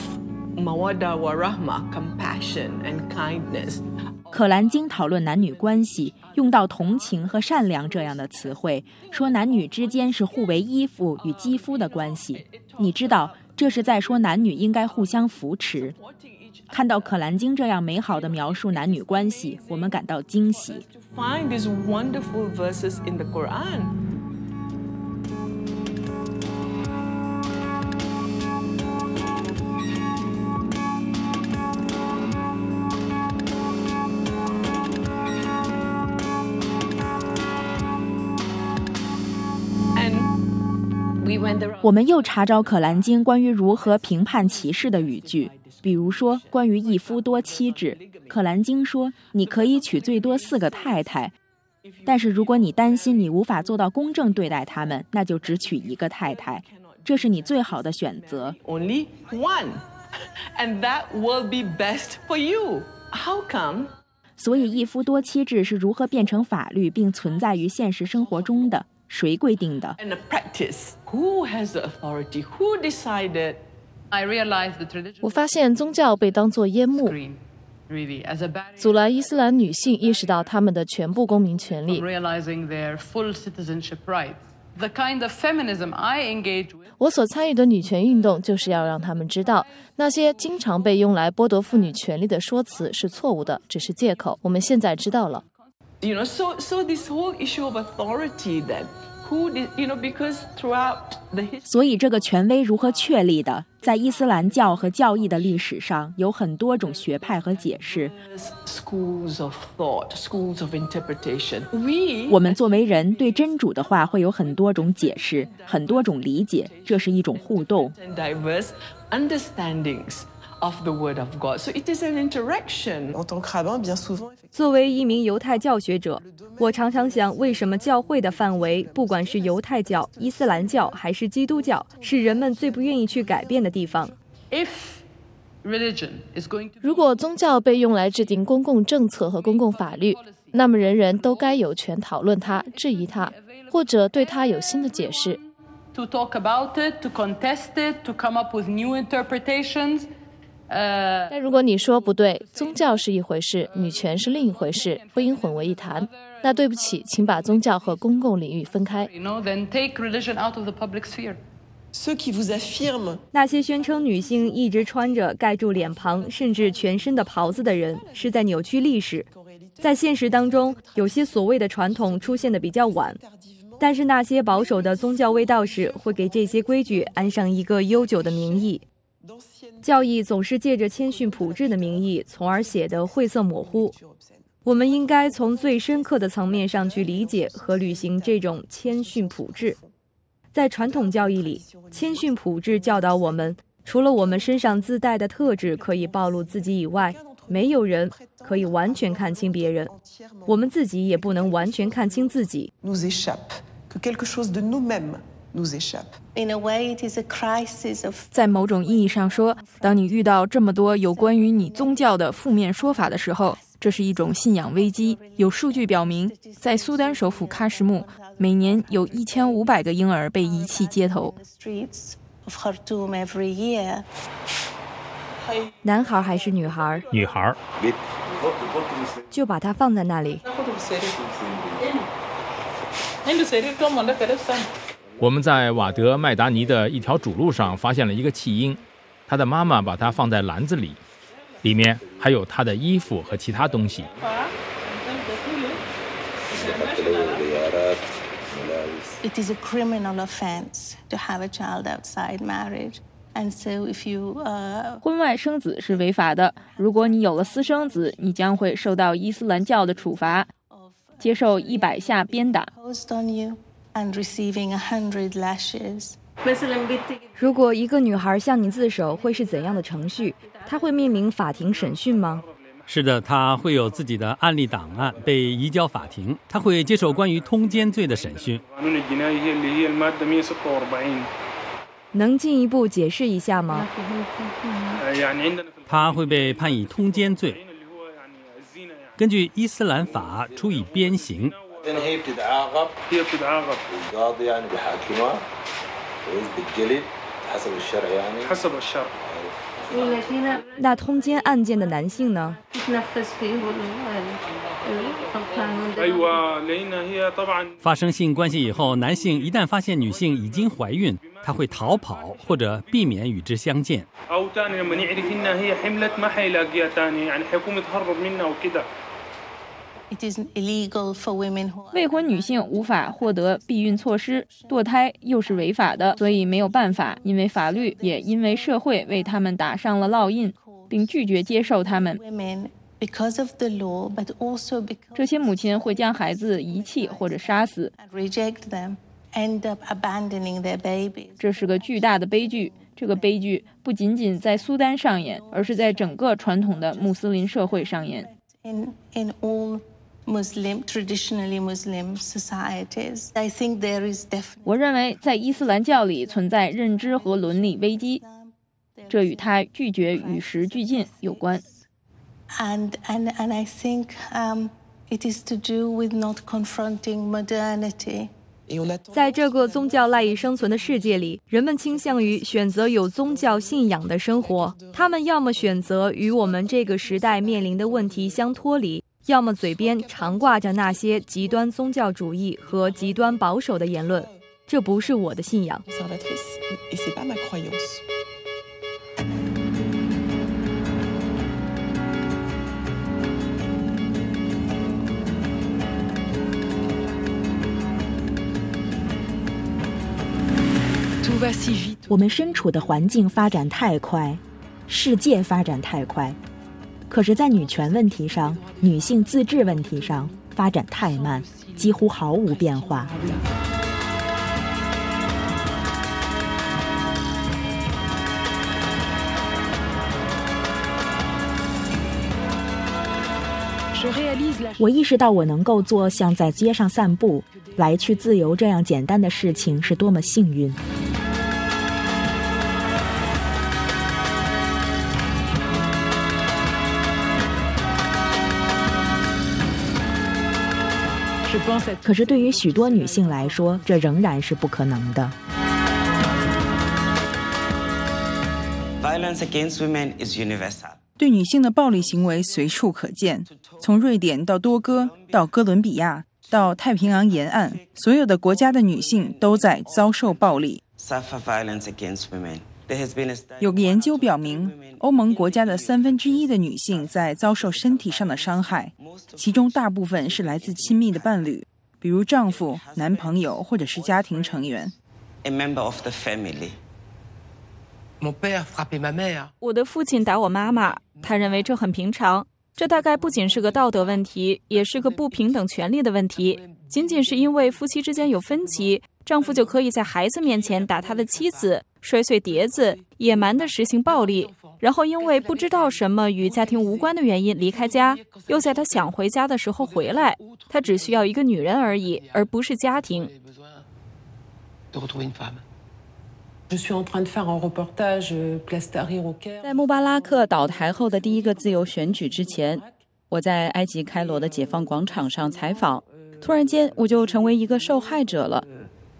可兰经讨论男女关系，用到同情和善良这样的词汇，说男女之间是互为依附与肌肤的关系。你知道，这是在说男女应该互相扶持。看到可兰经这样美好的描述男女关系，我们感到惊喜。我们又查找可兰经关于如何评判歧视的语句，比如说关于一夫多妻制，可兰经说你可以娶最多四个太太，但是如果你担心你无法做到公正对待他们，那就只娶一个太太，这是你最好的选择。 Only one, and that will be best for you. How come? 所以一夫多妻制是如何变成法律并存在于现实生活中的？谁规定的？ And the practice. Who has the authority? Who decided? I realized the tradition. 我发现宗教被当作烟幕，阻拦伊斯兰女性意识到她们的全部公民权利。我所参与的女权运动就是要让他们知道，那些经常被用来剥夺妇女权利的说辞是错误的，只是借口。我们现在知道了。 You know, so so this whole issue of authority that who did, you know, because throughout the history. 所以这个权威如何确立的？在伊斯兰教和教义的历史上，有很多种学派和解释。 Schools of thought, schools of interpretation. We. 我们作为人，对真主的话会有很多种解释，很多种理解，这是一种互动。 Diverse understandings of the word of God. So it is an interaction. En tant que rabbin, bien souvent. 作为一名犹太教学者，我常常想，为什么教会的范围，不管是犹太教、伊斯兰教还是基督教，是人们最不愿意去改变的地方。 If religion is going to. 如果宗教被用来制定公共政策和公共法律，那么人人都该有权讨论它、质疑它，或者对它有新的解释。 To talk about it, to contest it, to come up with new interpretations. 但如果你说不对，宗教是一回事，女权是另一回事，不应混为一谈，那对不起，请把宗教和公共领域分开。 那些宣称女性一直穿着盖住脸庞甚至全身的袍子的人，是在扭曲历史。在现实当中，有些所谓的传统出现的比较晚，但是那些保守的宗教卫道士会给这些规矩安上一个悠久的名义。教义总是借着谦逊朴质的名义，从而显得晦涩模糊。我们应该从最深刻的层面上去理解和履行这种谦逊朴质。在传统教义里，谦逊朴质教导我们，除了我们身上自带的特质可以暴露自己以外，没有人可以完全看清别人，我们自己也不能完全看清自己。 在某种意义上说，当你遇到这么多有关于你宗教的负面说法的时候，这是一种信仰危机。有数据表明，在苏丹首府喀什木，每年有一千五百个婴儿被遗弃街头。 男孩还是女孩？ 女孩。 就把它放在那里。 我们在瓦德麦达尼的一条主路上发现了一个弃婴，他的妈妈把它放在篮子里，里面还有他的衣服和其他东西。 It is a criminal offense to have a child outside marriage. And so if you, uh... 婚外生子是违法的，如果你有了私生子，你将会受到伊斯兰教的处罚，接受一百下鞭打。 And receiving a hundred lashes. 如果一个女孩向你自首，会是怎样的程序？她会面临法庭审讯吗？ 是的，她会有自己的案例档案被移交法庭，她会接受关于通奸罪的审讯。 能进一步解释一下吗？ 她会被判以通奸罪，根据伊斯兰法处以鞭刑。 那通奸案件的男性呢？ 发生性关系以后，男性一旦发现女性已经怀孕，他会逃跑或者避免与之相见。 未婚女性无法获得避孕措施，堕胎又是违法的，所以没有办法，因为法律也因为社会为他们打上了烙印，并拒绝接受他们。这些母亲会将孩子遗弃或者杀死，这是个巨大的悲剧。这个悲剧不仅仅在苏丹上演，而是在整个传统的穆斯林社会上演。 In, in all Muslim, traditionally Muslim societies, I think there is definitely. 我认为在伊斯兰教里存在认知和伦理危机，这与他拒绝与时俱进有关。 And, and, and I think um, it is to do with not confronting modernity. 在这个宗教赖以生存的世界里，人们倾向于选择有宗教信仰的生活。他们要么选择与我们这个时代面临的问题相脱离，要么嘴边常挂着那些极端宗教主义和极端保守的言论。这不是我的信仰。 我们身处的环境发展太快，世界发展太快，可是在女权问题上、女性自治问题上发展太慢，几乎毫无变化。我意识到我能够做像在街上散步、来去自由这样简单的事情是多么幸运。可是对于许多女性来说，这仍然是不可能的。 Violence against women is universal. 对女性的暴力行为随处可见，从瑞典到多哥，到哥伦比亚，到太平洋沿岸，所有的国家的女性都在遭受暴力。 Suffer violence against women. 有个研究表明，欧盟国家的三分之一的女性在遭受身体上的伤害，其中大部分是来自亲密的伴侣，比如丈夫、男朋友或者是家庭成员。 A member of the family. 我的父亲打我妈妈，他认为这很平常。这大概不仅是个道德问题，也是个不平等权利的问题。仅仅是因为夫妻之间有分歧，丈夫就可以在孩子面前打他的妻子，摔碎碟子，野蛮地实行暴力，然后因为不知道什么与家庭无关的原因离开家，又在他想回家的时候回来。他只需要一个女人而已，而不是家庭。 在穆巴拉克倒台后的第一个自由选举之前，我在埃及开罗的解放广场上采访，突然间我就成为一个受害者了。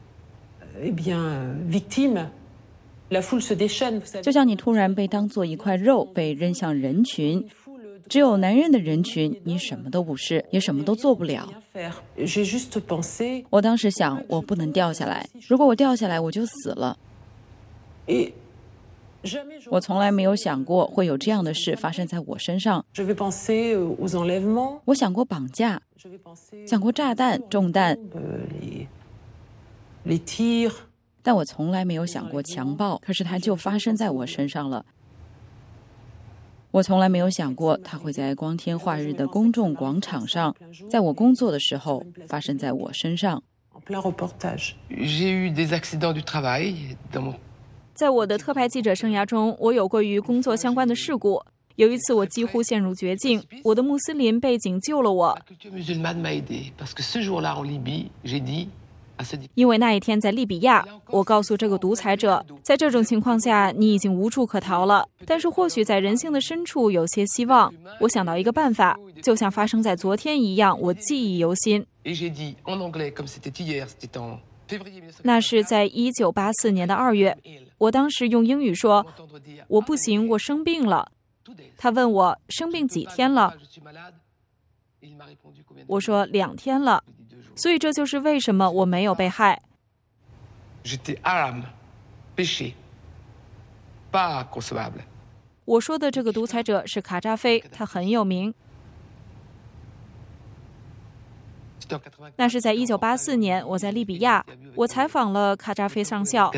就像你突然被当作一块肉被扔向人群，只有男人的人群，你什么都不是，也什么都做不了。我当时想，我不能掉下来，如果我掉下来，我就死了。我从来没有想过会有这样的事发生在我身上。我想过绑架，想过炸弹、中弹，但我从来没有想过强暴。可是它就发生在我身上了。我从来没有想过它会在光天化日的公众广场上，在我工作的时候发生在我身上。 在我的特派记者生涯中，我有过与工作相关的事故。有一次，我几乎陷入绝境，我的穆斯林背景救了我。因为那一天在利比亚，我告诉这个独裁者，在这种情况下，你已经无处可逃了。但是或许在人性的深处有些希望。我想到一个办法，就像发生在昨天一样，我记忆犹新。那是在一九八四年的二月，我当时用英语说：“我不行，我生病了。”他问我生病几天了，我说两天了。所以这就是为什么我没有被害。我说的这个独裁者是卡扎菲，他很有名。那是在一九八四年，我在利比亚，我采访了卡扎菲上校。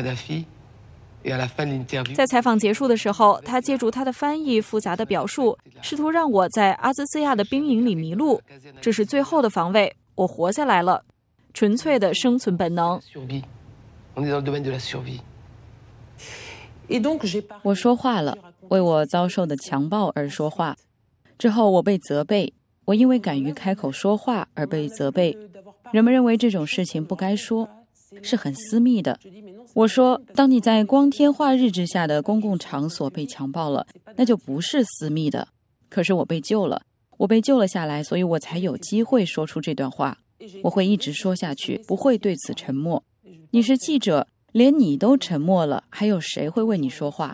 在采访结束的时候，他借助他的翻译复杂的表述，试图让我在阿兹兹亚的兵营里迷路。这是最后的防卫。我活下来了，纯粹的生存本能。 我说话了，为我遭受的强暴而说话。之后我被责备，我因为敢于开口说话而被责备。人们认为这种事情不该说，是很私密的。我说，当你在光天化日之下的公共场所被强暴了，那就不是私密的。可是我被救了。我被救了下来，所以我才有机会说出这段话。我会一直说下去，不会对此沉默。你是记者，连你都沉默了，还有谁会为你说话？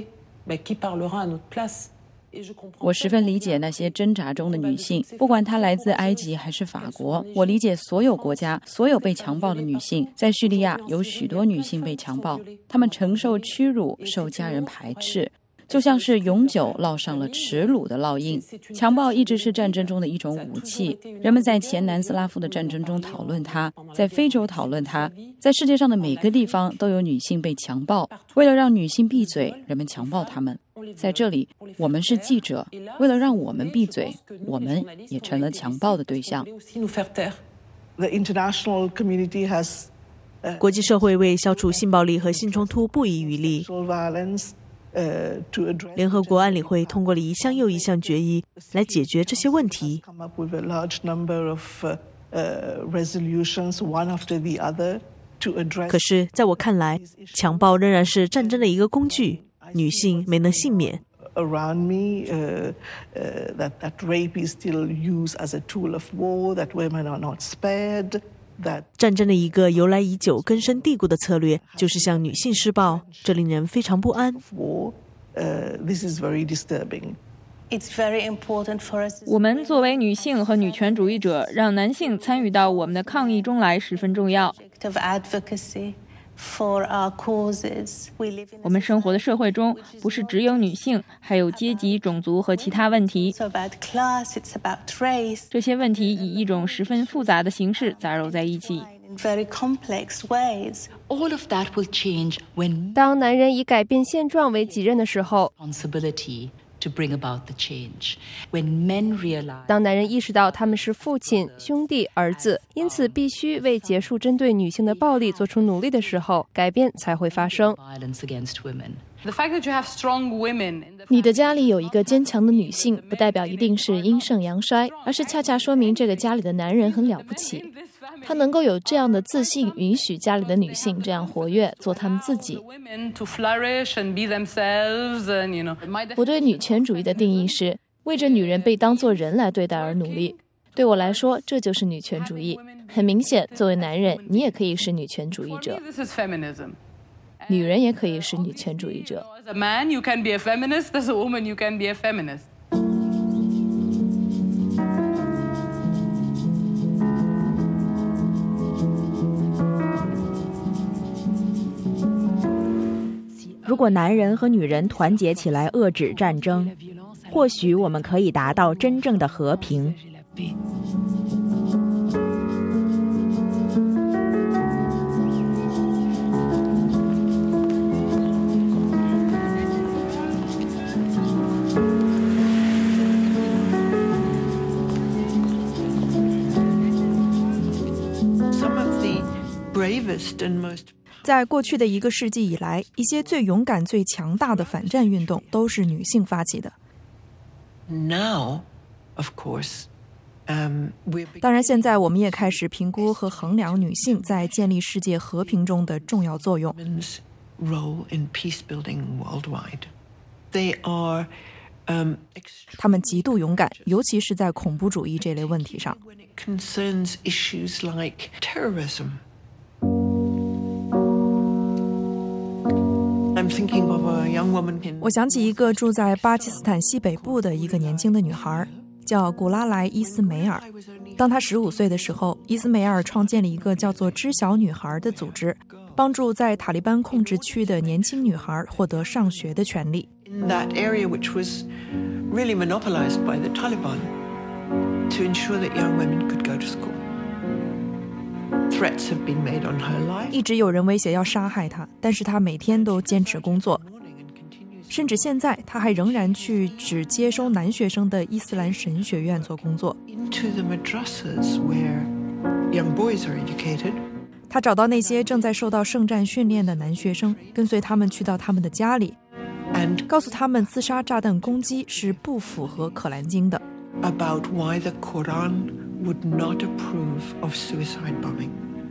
我十分理解那些挣扎中的女性，不管她来自埃及还是法国。我理解所有国家，所有被强暴的女性。在叙利亚，有许多女性被强暴，她们承受屈辱，受家人排斥。就像是永久烙上了耻辱的烙印。强暴一直是战争中的一种武器，人们在前南斯拉夫的战争中讨论它，在非洲讨论它，在世界上的每个地方都有女性被强暴。为了让女性闭嘴，人们强暴她们。在这里，我们是记者，为了让我们闭嘴，我们也成了强暴的对象。 国际社会为消除性暴力和性冲突不遗余力。联合国安理会通过了一项又一项决议来解决这些问题。可是在我看来，强暴仍然是战争的一个工具，女性没能幸免。战争的一个由来已久、根深蒂固的策略，就是向女性施暴，这令人非常不安。 我们作为女性和女权主义者，让男性参与到我们的抗议中来十分重要。我们生活的社会中不是只有女性，还有阶级、种族和其他问题。这些问题以一种十分复杂的形式杂糅在一起。 当男人以改变现状为己任的时候，当男人意识到他们是父亲、兄弟、儿子，因此必须为结束针对女性的暴力做出努力的时候，改变才会发生。 你的家里有一个坚强的女性，不代表一定是阴盛阳衰，而是恰恰说明这个家里的男人很了不起。他能够有这样的自信，允许家里的女性这样活跃，做她们自己。我对女权主义的定义是为着女人被当作人来对待而努力。对我来说，这就是女权主义。很明显，作为男人，你也可以是女权主义者，女人也可以是女权主义者。 如果男人和女人团结起来遏制战争，或许我们可以达到真正的和平。 在过去的一个世纪以来，一些最勇敢、最强大的反战运动都是女性发起的。 Now, of course, um, 当然，现在我们也开始评估和衡量女性在建立世界和平中的重要作用。 role in peace building worldwide. They are, um, 她们极度勇敢，尤其是在恐怖主义这类问题上。 when it concerns issues like terrorism. I'm thinking of a young woman in 我想起一个住在巴基斯坦西北部的一个年轻的女孩，叫古拉莱·伊斯梅尔。当她十五岁的时候，伊斯梅尔创建了一个叫做“知晓女孩”的组织，帮助在塔利班控制区的年轻女孩获得上学的权利。 in that area which was really monopolized by the Taliban to ensure that young women could go to school. Threats have been made on her life. 一直有人威胁要杀害她，但是她每天都坚持工作。甚至现在，她还仍然去只接收男学生的伊斯兰神学院做工作。 Into the madrasas where young boys are educated. 她找到那些正在受到圣战训练的男学生，跟随他们去到他们的家里， and 告诉他们自杀炸弹攻击是不符合可兰经的。 about why the Quran would not approve of suicide bombing.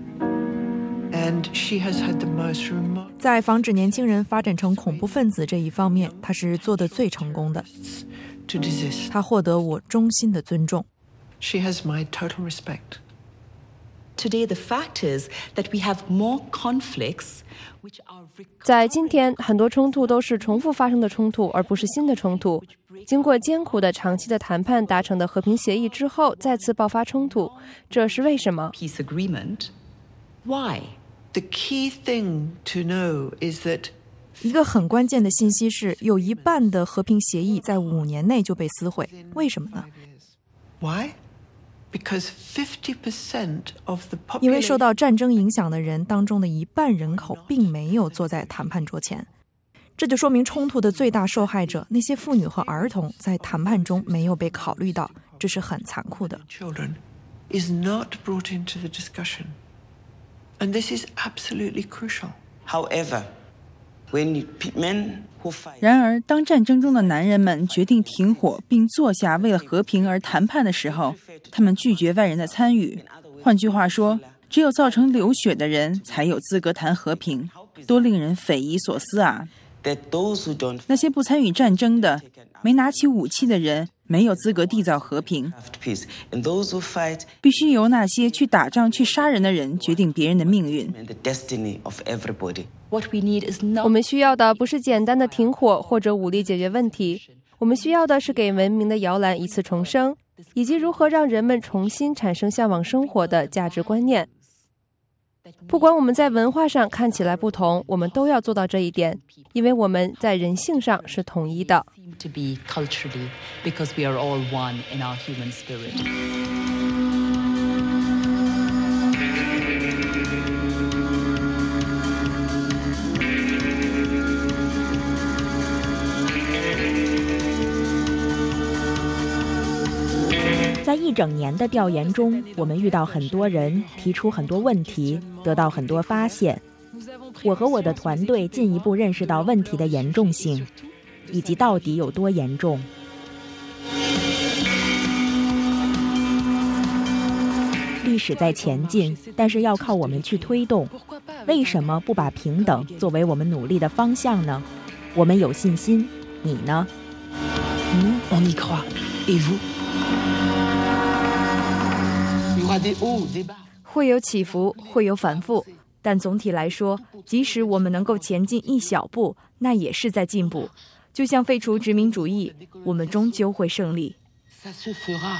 And she has had the most remote 在防止年轻人发展成恐怖分子这一方面，她是做得最成功的。 to desist. 她获得我衷心的尊重。 She has my total respect. Today, the fact is that we have more conflicts which are 在今天，很多冲突都是重复发生的冲突，而不是新的冲突。经过艰苦的长期的谈判达成的和平协议之后，再次爆发冲突，这是为什么？ peace agreement. Why? The key thing to know is that 一个很关键的信息是，有一半的和平协议在五年内就被撕毁。为什么呢？ why? Because fifty percent of the 因为受 population 到战争影响的人当中的一半人口并没有坐在谈判桌前，这就说明冲突的最大受害者那些妇女和儿童在谈判中没有被考虑到，这是很残酷的。 children is not brought into the discussion. And this is absolutely crucial. However, when you, men who fight 然而，当战争中的男人们决定停火并坐下为了和平而谈判的时候，他们拒绝外人的参与。换句话说，只有造成流血的人才有资格谈和平，多令人匪夷所思啊！ that those who don't 那些不参与战争的、没拿起武器的人，没有资格缔造和平。 have peace, and those who fight 必须由那些去打仗、去杀人的人决定别人的命运。 and the destiny of everybody. What we need is not 我们需要的不是简单的停火或者武力解决问题，我们需要的是给文明的摇篮一次重生，以及如何让人们重新产生向往生活的价值观念。不管我们在文化上看起来不同，我们都要做到这一点，因为我们在人性上是统一的。 seem to be culturally because we are all one in our human spirit. 在一整年的调研中，我们遇到很多人，提出很多问题，得到很多发现。我和我的团队进一步认识到问题的严重性，以及到底有多严重。历史在前进，但是要靠我们去推动。为什么不把平等作为我们努力的方向呢？我们有信心，你呢？ Nous, on y croit. Et vous? 会有起伏，会有反复，但总体来说，即使我们能够前进一小步，那也是在进步。就像废除殖民主义，我们终究会胜利。 Ça se fera.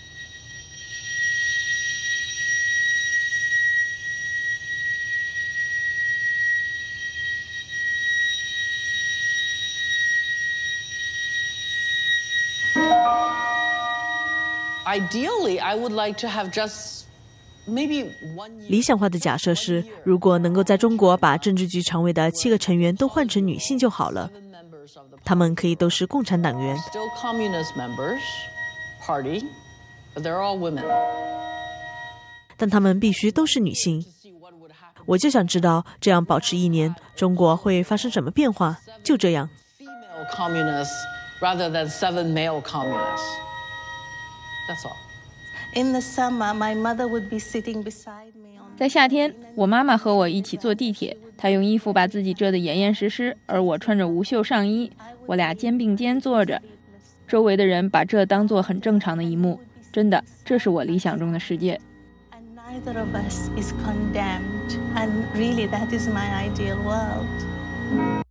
Ideally, I would like to have just maybe one year. 理想化的假设是，如果能够在中国把政治局常委的七个成员都换成女性就好了，他们可以都是共产党员。 Still communist members, party, but they're all women. 但他们必须都是女性。 我就想知道，这样保持一年，中国会发生什么变化？就这样。 Communists rather than seven male communists. That's all. In the summer, my mother would be sitting beside me. 在夏天，我妈妈和我一起坐地铁，她用衣服把自己遮得严严实实，而我穿着无袖上衣，我俩肩并肩坐着，周围的人把这当作很正常的一幕。真的，这是我理想中的世界。 Neither of us is condemned, and really that is my ideal world.